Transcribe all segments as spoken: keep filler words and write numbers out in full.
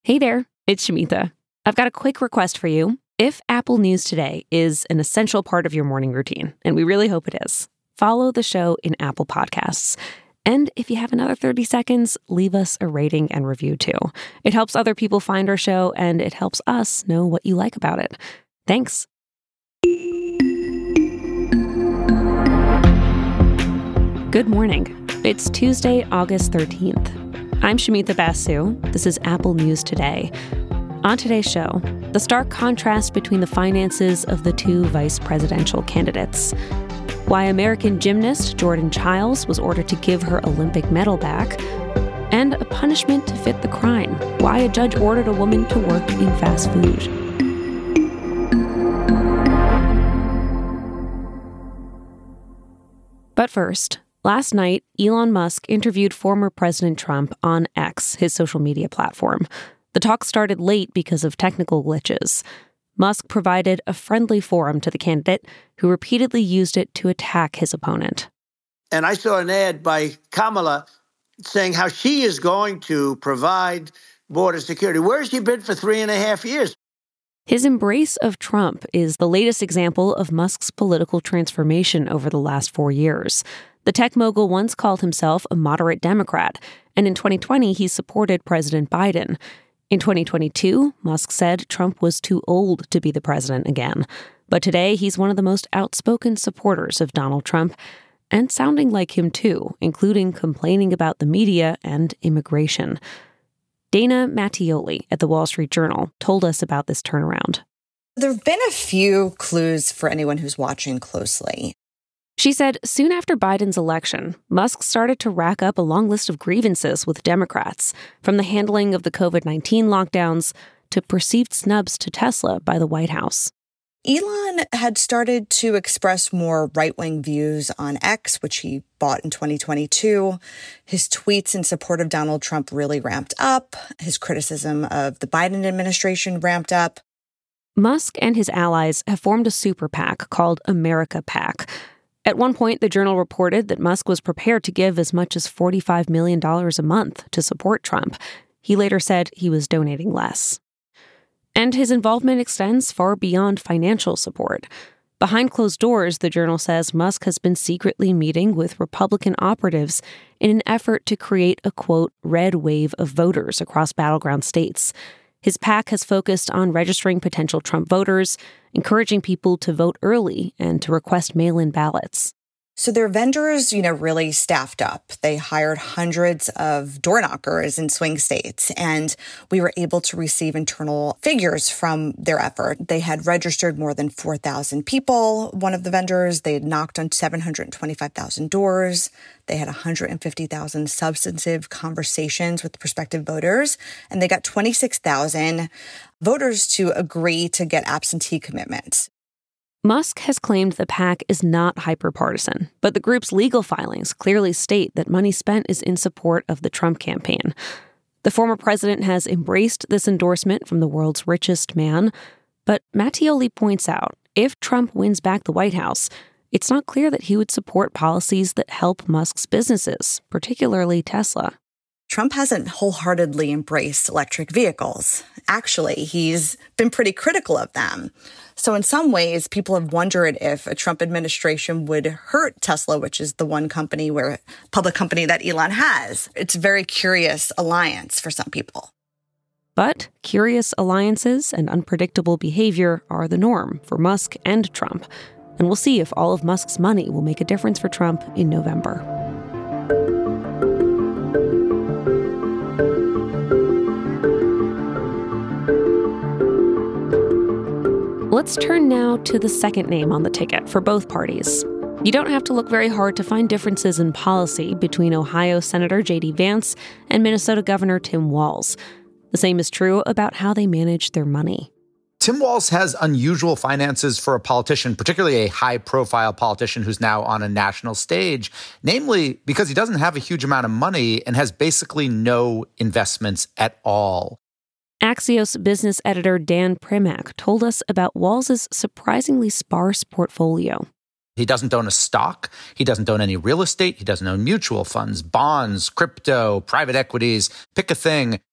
Hey there, it's Shamitha. I've got a quick request for you. If Apple News Today is an essential part of your morning routine, and we really hope it is, follow the show in Apple Podcasts. And if you have another thirty seconds, leave us a rating and review too. It helps other people find our show, and it helps us know what you like about it. Thanks. Good morning. It's Tuesday, August thirteenth. I'm Shamitha Basu. This is Apple News Today. On today's show, the stark contrast between the finances of the two vice presidential candidates, why American gymnast Jordan Chiles was ordered to give her Olympic medal back, and a punishment to fit the crime, why a judge ordered a woman to work in fast food. But first, last night, Elon Musk interviewed former President Trump on X, his social media platform. The talk started late because of technical glitches. Musk provided a friendly forum to the candidate, who repeatedly used it to attack his opponent. And I saw an ad by Kamala saying how she is going to provide border security. Where has she been for three and a half years? His embrace of Trump is the latest example of Musk's political transformation over the last four years. The tech mogul once called himself a moderate Democrat, and in twenty twenty he supported President Biden. In twenty twenty-two, Musk said Trump was too old to be the president again. But today he's one of the most outspoken supporters of Donald Trump, and sounding like him too, including complaining about the media and immigration. Dana Mattioli at the Wall Street Journal told us about this turnaround. There have been a few clues for anyone who's watching closely. She said soon after Biden's election, Musk started to rack up a long list of grievances with Democrats, from the handling of the covid nineteen lockdowns to perceived snubs to Tesla by the White House. Elon had started to express more right-wing views on X, which he bought in twenty twenty-two. His tweets in support of Donald Trump really ramped up. His criticism of the Biden administration ramped up. Musk and his allies have formed a super PAC called America PAC. At one point, the Journal reported that Musk was prepared to give as much as forty-five million dollars a month to support Trump. He later said he was donating less. And his involvement extends far beyond financial support. Behind closed doors, the Journal says Musk has been secretly meeting with Republican operatives in an effort to create a, quote, red wave of voters across battleground states. His PAC has focused on registering potential Trump voters, encouraging people to vote early and to request mail-in ballots. So their vendors, you know, really staffed up. They hired hundreds of door knockers in swing states, and we were able to receive internal figures from their effort. They had registered more than four thousand people, one of the vendors. They had knocked on seven hundred twenty-five thousand doors. They had one hundred fifty thousand substantive conversations with prospective voters, and they got twenty-six thousand voters to agree to get absentee commitments. Musk has claimed the PAC is not hyperpartisan, but the group's legal filings clearly state that money spent is in support of the Trump campaign. The former president has embraced this endorsement from the world's richest man, but Mattioli points out if Trump wins back the White House, it's not clear that he would support policies that help Musk's businesses, particularly Tesla. Trump hasn't wholeheartedly embraced electric vehicles. Actually, he's been pretty critical of them. So in some ways, people have wondered if a Trump administration would hurt Tesla, which is the one company where public company that Elon has. It's a very curious alliance for some people. But curious alliances and unpredictable behavior are the norm for Musk and Trump. And we'll see if all of Musk's money will make a difference for Trump in November. Let's turn now to the second name on the ticket for both parties. You don't have to look very hard to find differences in policy between Ohio Senator J D Vance and Minnesota Governor Tim Walz. The same is true about how they manage their money. Tim Walz has unusual finances for a politician, particularly a high-profile politician who's now on a national stage, namely because he doesn't have a huge amount of money and has basically no investments at all. Axios business editor Dan Primack told us about Walz's surprisingly sparse portfolio. He doesn't own a stock. He doesn't own any real estate. He doesn't own mutual funds, bonds, crypto, private equities, pick a thing.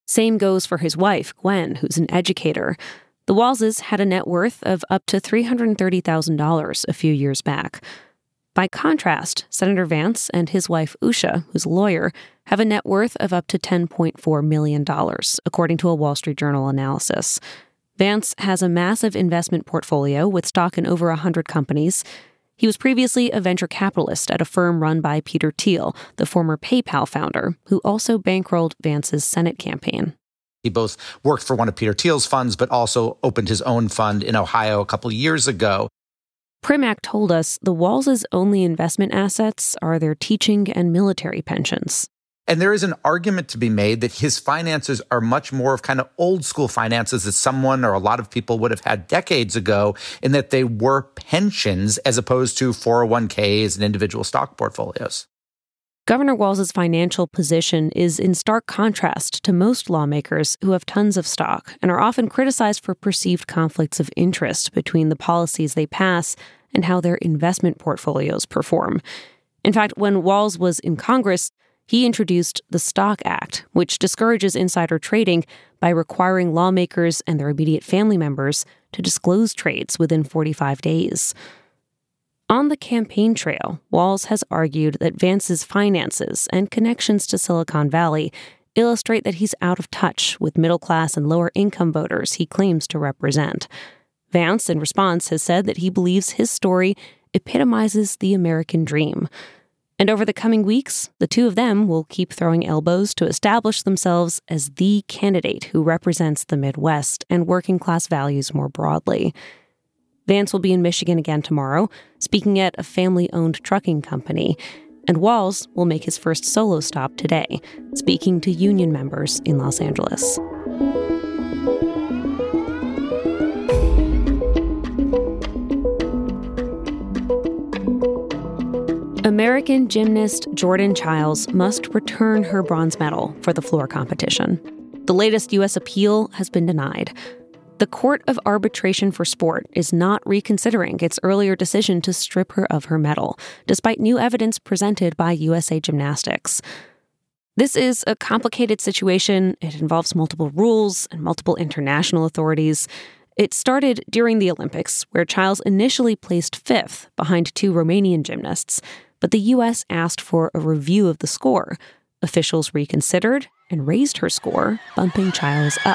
Same goes for his wife, Gwen, who's an educator. The Walzes had a net worth of up to three hundred thirty thousand dollars a few years back. By contrast, Senator Vance and his wife, Usha, who's a lawyer, have a net worth of up to ten point four million dollars, according to a Wall Street Journal analysis. Vance has a massive investment portfolio with stock in over one hundred companies. He was previously a venture capitalist at a firm run by Peter Thiel, the former PayPal founder, who also bankrolled Vance's Senate campaign. He both worked for one of Peter Thiel's funds, but also opened his own fund in Ohio a couple years ago. Primack told us the Walz's only investment assets are their teaching and military pensions. And there is an argument to be made that his finances are much more of kind of old school finances that someone or a lot of people would have had decades ago, in that they were pensions as opposed to four oh one k's and individual stock portfolios. Governor Walz's financial position is in stark contrast to most lawmakers who have tons of stock and are often criticized for perceived conflicts of interest between the policies they pass and how their investment portfolios perform. In fact, when Walz was in Congress, he introduced the Stock Act, which discourages insider trading by requiring lawmakers and their immediate family members to disclose trades within forty-five days. On the campaign trail, Walz has argued that Vance's finances and connections to Silicon Valley illustrate that he's out of touch with middle-class and lower-income voters he claims to represent. Vance, in response, has said that he believes his story epitomizes the American dream. And over the coming weeks, the two of them will keep throwing elbows to establish themselves as the candidate who represents the Midwest and working-class values more broadly. Vance will be in Michigan again tomorrow, speaking at a family-owned trucking company. And Walz will make his first solo stop today, speaking to union members in Los Angeles. American gymnast Jordan Chiles must return her bronze medal for the floor competition. The latest U S appeal has been denied. The Court of Arbitration for Sport is not reconsidering its earlier decision to strip her of her medal, despite new evidence presented by U S A Gymnastics. This is a complicated situation. It involves multiple rules and multiple international authorities. It started during the Olympics, where Chiles initially placed fifth behind two Romanian gymnasts, but the U S asked for a review of the score. Officials reconsidered and raised her score, bumping Chiles up.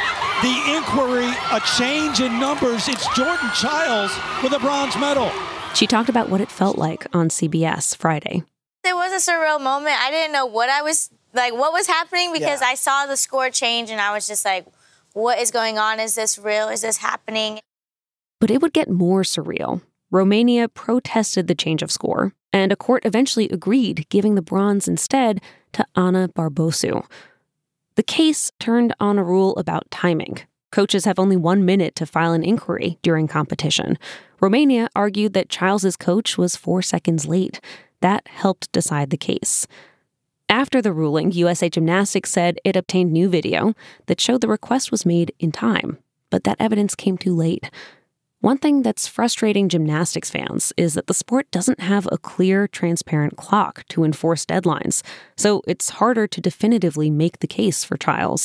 The inquiry, a change in numbers. It's Jordan Chiles with a bronze medal. She talked about what it felt like on C B S Friday. It was a surreal moment. I didn't know what I was, like, what was happening because yeah. I saw the score change and I was just like, what is going on? Is this real? Is this happening? But it would get more surreal. Romania protested the change of score, and a court eventually agreed, giving the bronze instead to Ana Barbosu. The case turned on a rule about timing. Coaches have only one minute to file an inquiry during competition. Romania argued that Chiles's coach was four seconds late. That helped decide the case. After the ruling, U S A Gymnastics said it obtained new video that showed the request was made in time, but that evidence came too late. One thing that's frustrating gymnastics fans is that the sport doesn't have a clear, transparent clock to enforce deadlines, so it's harder to definitively make the case for Chiles.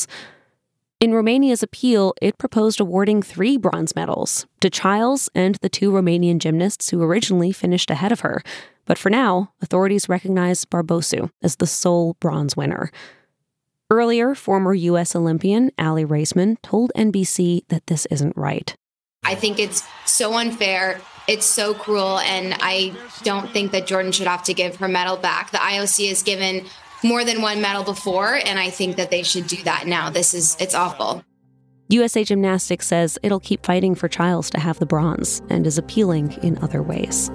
In Romania's appeal, it proposed awarding three bronze medals to Chiles and the two Romanian gymnasts who originally finished ahead of her. But for now, authorities recognize Barbosu as the sole bronze winner. Earlier, former U S Olympian Aly Raisman told N B C that this isn't right. I think it's so unfair. It's so cruel. And I don't think that Jordan should have to give her medal back. The I O C has given more than one medal before, and I think that they should do that now. This is, it's awful. U S A Gymnastics says it'll keep fighting for Chiles to have the bronze and is appealing in other ways.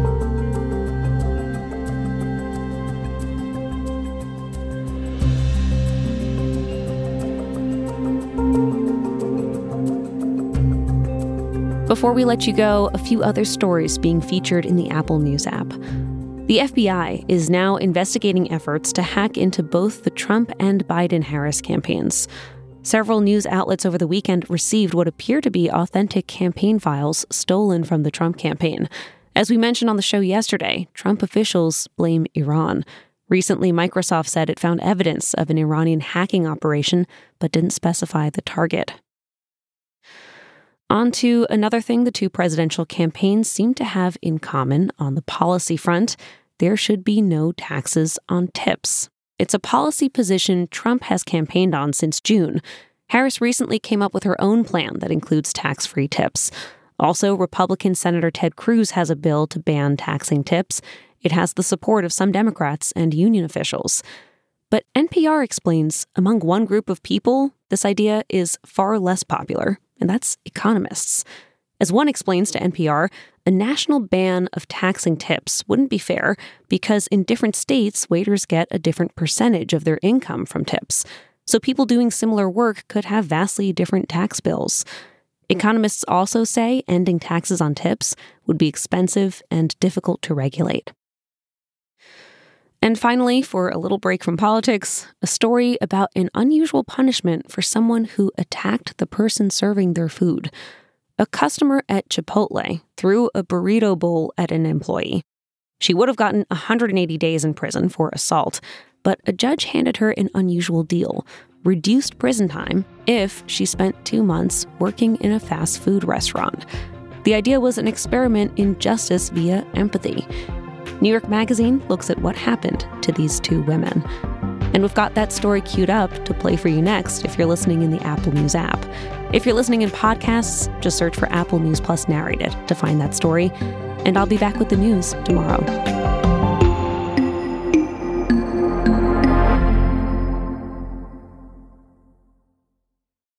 Before we let you go, a few other stories being featured in the Apple News app. The F B I is now investigating efforts to hack into both the Trump and Biden-Harris campaigns. Several news outlets over the weekend received what appear to be authentic campaign files stolen from the Trump campaign. As we mentioned on the show yesterday, Trump officials blame Iran. Recently, Microsoft said it found evidence of an Iranian hacking operation, but didn't specify the target. On to another thing the two presidential campaigns seem to have in common on the policy front. There should be no taxes on tips. It's a policy position Trump has campaigned on since June. Harris recently came up with her own plan that includes tax-free tips. Also, Republican Senator Ted Cruz has a bill to ban taxing tips. It has the support of some Democrats and union officials. But N P R explains among one group of people, this idea is far less popular, and that's economists. As one explains to N P R, a national ban of taxing tips wouldn't be fair because in different states, waiters get a different percentage of their income from tips. So people doing similar work could have vastly different tax bills. Economists also say ending taxes on tips would be expensive and difficult to regulate. And finally, for a little break from politics, a story about an unusual punishment for someone who attacked the person serving their food. A customer at Chipotle threw a burrito bowl at an employee. She would have gotten one hundred eighty days in prison for assault, but a judge handed her an unusual deal, reduced prison time if she spent two months working in a fast food restaurant. The idea was an experiment in justice via empathy. New York Magazine looks at what happened to these two women. And we've got that story queued up to play for you next if you're listening in the Apple News app. If you're listening in podcasts, just search for Apple News Plus Narrated to find that story. And I'll be back with the news tomorrow.